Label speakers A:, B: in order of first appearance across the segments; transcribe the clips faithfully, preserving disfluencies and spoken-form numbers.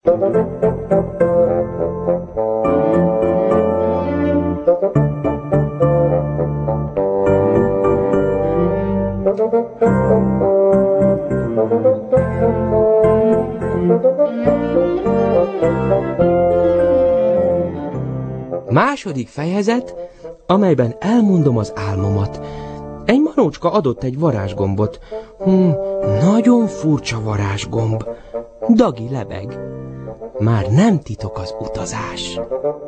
A: Második fejezet, amelyben elmondom az álmomat. Egy manócska adott egy varázsgombot. Hm, nagyon furcsa varázsgomb. Dagi lebeg. Már nem titok az utazás.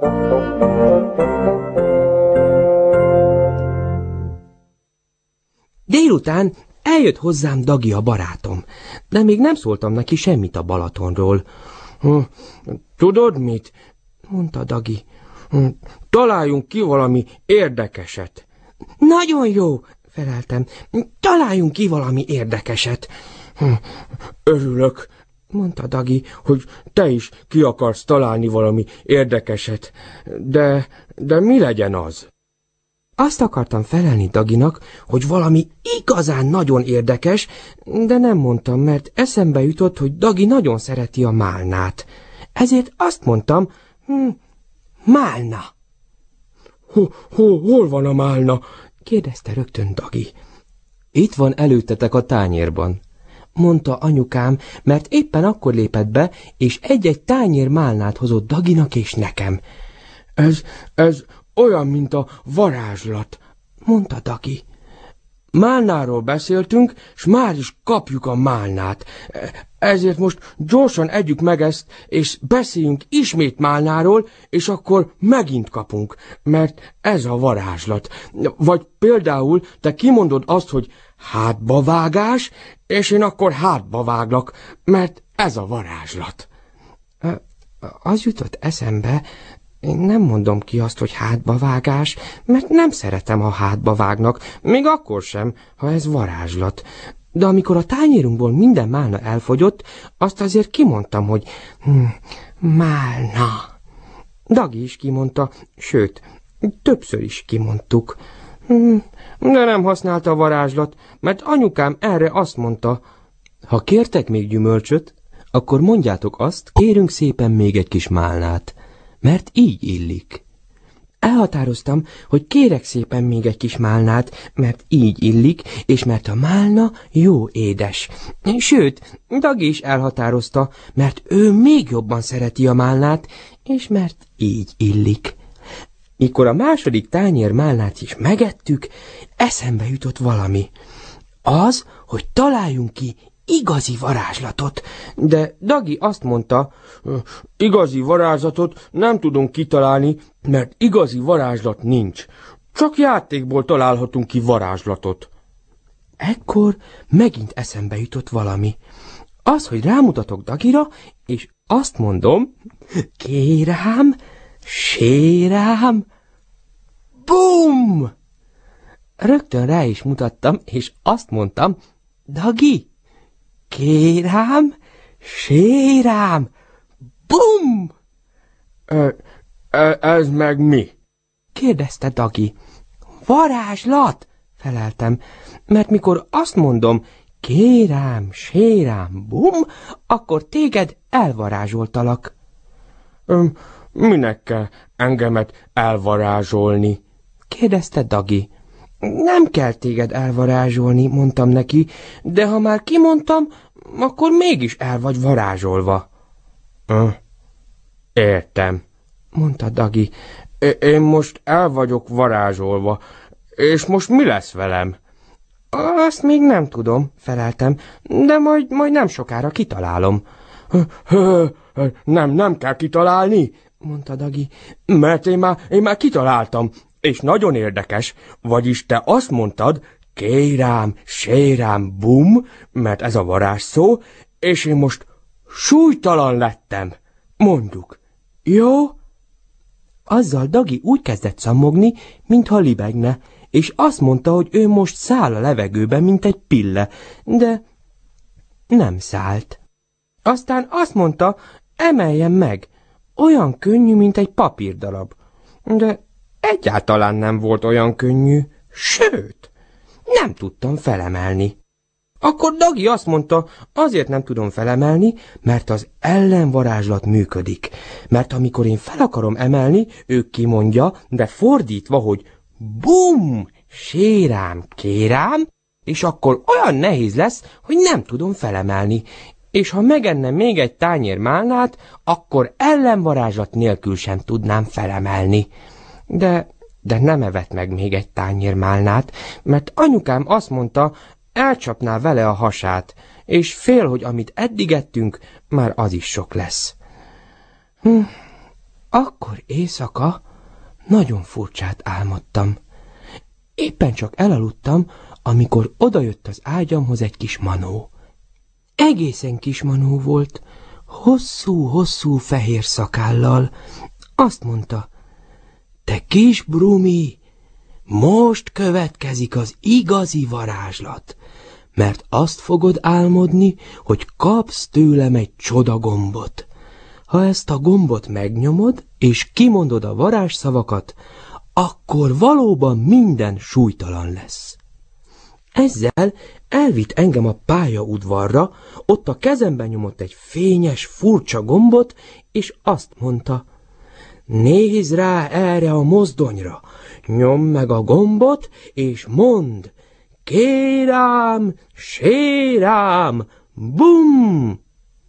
A: Délután eljött hozzám Dagi a barátom, de még nem szóltam neki semmit a Balatonról. Hm, tudod mit? Mondta Dagi. Hm, találjunk ki valami érdekeset. Nagyon jó, feleltem. Találjunk ki valami érdekeset. Hm, örülök, mondta Dagi, hogy te is ki akarsz találni valami érdekeset. De, de mi legyen az? Azt akartam felelni Daginak, hogy valami igazán nagyon érdekes, de nem mondtam, mert eszembe jutott, hogy Dagi nagyon szereti a málnát. Ezért azt mondtam, hm, málna. Hol, hol, hol van a málna? Kérdezte rögtön Dagi. Itt van előttetek a tányérban, mondta anyukám, mert éppen akkor lépett be, és egy-egy tányér málnát hozott Daginak és nekem. Ez, ez olyan, mint a varázslat, mondta Dagi. Málnáról beszéltünk, s már is kapjuk a málnát. Ezért most gyorsan együk meg ezt, és beszéljünk ismét málnáról, és akkor megint kapunk, mert ez a varázslat. Vagy például te kimondod azt, hogy hátbavágás, és én akkor hátba váglak, mert ez a varázslat. Az jutott eszembe, én nem mondom ki azt, hogy hátbavágás, mert nem szeretem, ha hátba vágnak, még akkor sem, ha ez varázslat. De amikor a tányérunkból minden málna elfogyott, azt azért kimondtam, hogy hm, málna. Dagi is kimondta, sőt, többször is kimondtuk. Hm, de nem használta a varázslat, mert anyukám erre azt mondta, ha kértek még gyümölcsöt, akkor mondjátok azt, kérünk szépen még egy kis málnát, mert így illik. Elhatároztam, hogy kérek szépen még egy kis málnát, mert így illik, és mert a málna jó édes. Sőt, Dagi is elhatározta, mert ő még jobban szereti a málnát, és mert így illik. Mikor a második tányér málnát is megettük, eszembe jutott valami. Az, hogy találjunk ki igazi varázslatot, de Dagi azt mondta, igazi varázslatot nem tudunk kitalálni, mert igazi varázslat nincs. Csak játékból találhatunk ki varázslatot. Ekkor megint eszembe jutott valami. Az, hogy rámutatok Dagira, és azt mondom, kérám, sérám, bum! Rögtön rá is mutattam, és azt mondtam, Dagi, kérám, sérám, bum! E, e, ez meg mi? Kérdezte Dagi. Varázslat, feleltem, mert mikor azt mondom, kérám, sérám, bum, akkor téged elvarázsoltalak. Öm, minek kell engemet elvarázsolni? Kérdezte Dagi. Nem kell téged elvarázsolni, mondtam neki, de ha már kimondtam, akkor mégis el vagy varázsolva. Ö, értem, mondta Dagi. Én most el vagyok varázsolva, és most mi lesz velem? Azt még nem tudom, feleltem, de majd, majd nem sokára kitalálom. Nem, nem kell kitalálni, mondta Dagi, mert én már, én már kitaláltam, és nagyon érdekes, vagyis te azt mondtad, kérám, sérám, bum, mert ez a varázsszó, és én most súlytalan lettem. Mondjuk, jó? Azzal Dagi úgy kezdett szammogni, mintha libegne, és azt mondta, hogy ő most száll a levegőben, mint egy pille, de nem szállt. Aztán azt mondta, emeljen meg, olyan könnyű, mint egy papírdarab, de egyáltalán nem volt olyan könnyű, sőt, nem tudtam felemelni. Akkor Dagi azt mondta, azért nem tudom felemelni, mert az ellenvarázslat működik. Mert amikor én fel akarom emelni, ő kimondja, de fordítva, hogy bum, sérám, kérám, és akkor olyan nehéz lesz, hogy nem tudom felemelni. És ha megennem még egy tányér málnát, akkor ellenvarázslat nélkül sem tudnám felemelni. De, de nem evett meg még egy tányér málnát, mert anyukám azt mondta, elcsapná vele a hasát, és fél, hogy amit eddig ettünk, már az is sok lesz. Hm, akkor éjszaka nagyon furcsát álmodtam. Éppen csak elaludtam, amikor odajött az ágyamhoz egy kis manó. Egészen kis manó volt, hosszú-hosszú fehér szakállal. Azt mondta, te kis Brumi, most következik az igazi varázslat, mert azt fogod álmodni, hogy kapsz tőlem egy csodagombot. Ha ezt a gombot megnyomod, és kimondod a varázsszavakat, akkor valóban minden súlytalan lesz. Ezzel elvitt engem a pályaudvarra, ott a kezemben nyomott egy fényes, furcsa gombot, és azt mondta, nézz rá erre a mozdonyra, nyomd meg a gombot, és mondd, kérám, sérám, bum!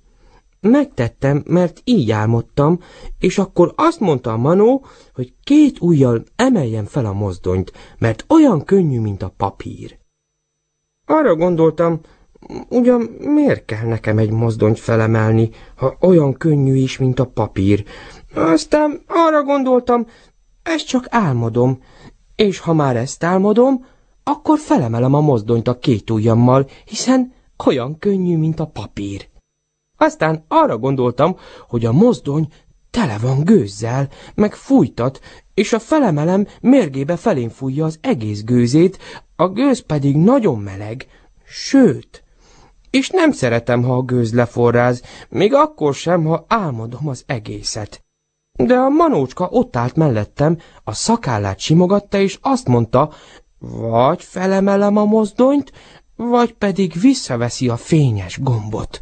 A: Megtettem, mert így álmodtam, és akkor azt mondta a manó, hogy két ujjal emeljem fel a mozdonyt, mert olyan könnyű, mint a papír. Arra gondoltam, ugyan miért kell nekem egy mozdonyt felemelni, ha olyan könnyű is, mint a papír. Aztán arra gondoltam, ezt csak álmodom, és ha már ezt álmodom, akkor felemelem a mozdonyt a két ujjammal, hiszen olyan könnyű, mint a papír. Aztán arra gondoltam, hogy a mozdony tele van gőzzel, meg fújtat, és a felemelem mérgébe felén fújja az egész gőzét, a gőz pedig nagyon meleg, sőt, és nem szeretem, ha a gőz leforráz, még akkor sem, ha álmodom az egészet. De a manócska ott állt mellettem, a szakállát simogatta, és azt mondta, vagy felemelem a mozdonyt, vagy pedig visszaveszi a fényes gombot.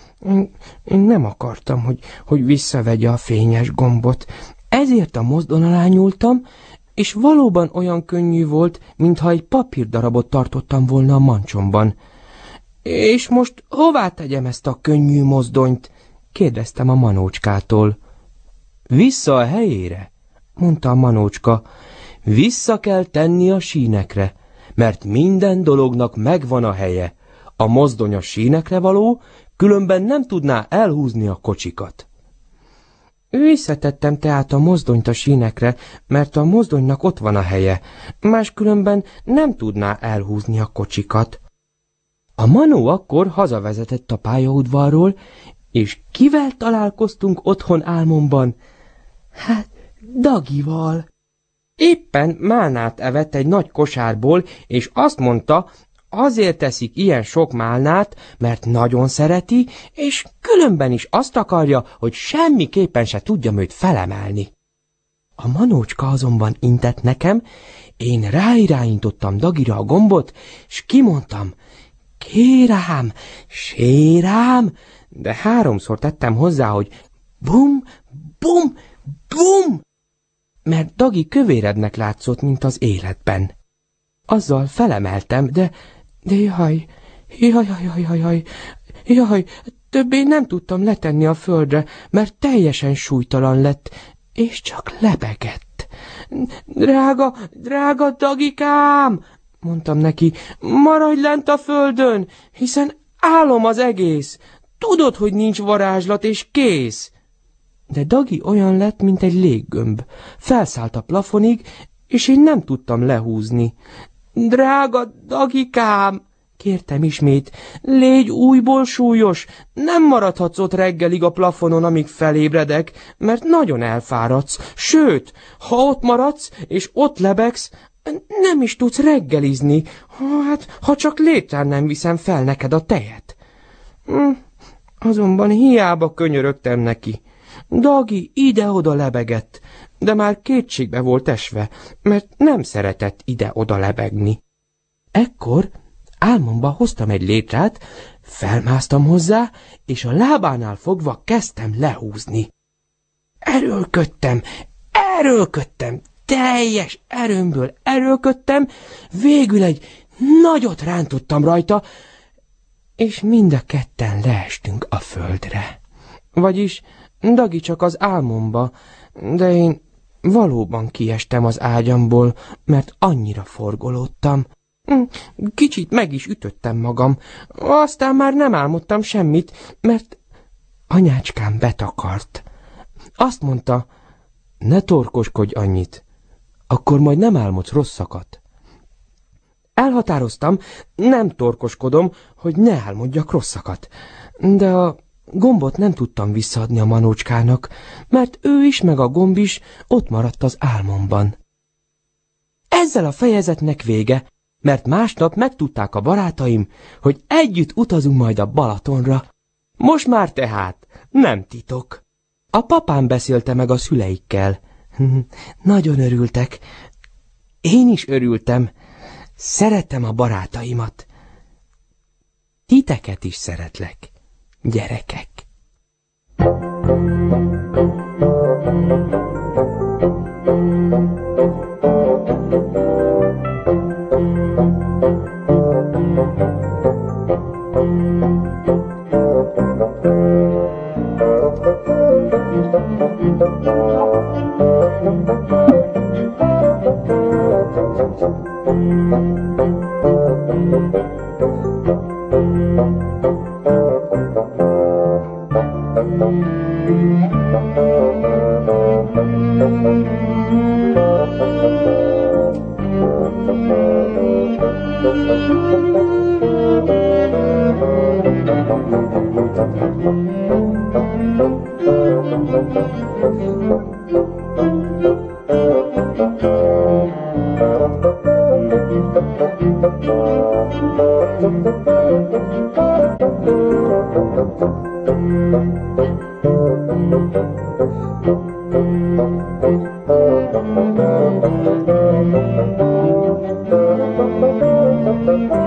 A: Én nem akartam, hogy, hogy visszavegye a fényes gombot, ezért a mozdon alá nyúltam, és valóban olyan könnyű volt, mintha egy papírdarabot tartottam volna a mancsomban. És most hová tegyem ezt a könnyű mozdonyt? Kérdeztem a manócskától. Vissza a helyére, mondta a manócska. Vissza kell tenni a sínekre, mert minden dolognak megvan a helye. A mozdony a sínekre való, különben nem tudná elhúzni a kocsikat. Visszatettem tehát a mozdonyt a sínekre, mert a mozdonynak ott van a helye, máskülönben nem tudná elhúzni a kocsikat. A manó akkor hazavezetett a pályaudvarról, és kivel találkoztunk otthon álmomban? Hát, Dagival. Éppen málnát evett egy nagy kosárból, és azt mondta, azért teszik ilyen sok málnát, mert nagyon szereti, és különben is azt akarja, hogy semmiképpen se tudjam őt felemelni. A manócska azonban intett nekem, én ráirányítottam Dagira a gombot, s kimondtam, kérám, sérám, de háromszor tettem hozzá, hogy bum, bum, bum, mert Dagi kövérebbnek látszott, mint az életben. Azzal felemeltem, de, de jaj, jaj, jaj, jaj, jaj, jaj, többé nem tudtam letenni a földre, mert teljesen súlytalan lett, és csak lebegett. Drága, drága Dagikám, mondtam neki, maradj lent a földön, hiszen álom az egész. Tudod, hogy nincs varázslat, és kész. De Dagi olyan lett, mint egy léggömb. Felszállt a plafonig, és én nem tudtam lehúzni. Drága Dagikám, kértem ismét, légy újból súlyos, nem maradhatsz ott reggelig a plafonon, amíg felébredek, mert nagyon elfáradsz, sőt, ha ott maradsz, és ott lebegsz, nem is tudsz reggelizni, hát, ha csak létrán nem viszem fel neked a tejet. Hm, azonban hiába könyörögtem neki. Dagi ide-oda lebegett, de már kétségbe volt esve, mert nem szeretett ide-oda lebegni. Ekkor álmomba hoztam egy létrát, felmásztam hozzá, és a lábánál fogva kezdtem lehúzni. Erőlködtem, erőlködtem, teljes erőmből erőlködtem, végül egy nagyot rántottam rajta, és mind a ketten leestünk a földre. Vagyis Dagi csak az álmomba, de én valóban kiestem az ágyamból, mert annyira forgolódtam. Kicsit meg is ütöttem magam, aztán már nem álmodtam semmit, mert anyácskám betakart. Azt mondta, ne torkoskodj annyit, akkor majd nem álmodsz rosszakat. Elhatároztam, nem torkoskodom, hogy ne álmodjak rosszakat, de a gombot nem tudtam visszaadni a Manócskának, mert ő is meg a gomb is ott maradt az álmomban. Ezzel a fejezetnek vége, mert másnap megtudták a barátaim, hogy együtt utazunk majd a Balatonra. Most már tehát nem titok. A papám beszélte meg a szüleikkel. Nagyon örültek. Én is örültem. Szeretem a barátaimat. Titeket is szeretlek, gyerekek.
B: Thank you.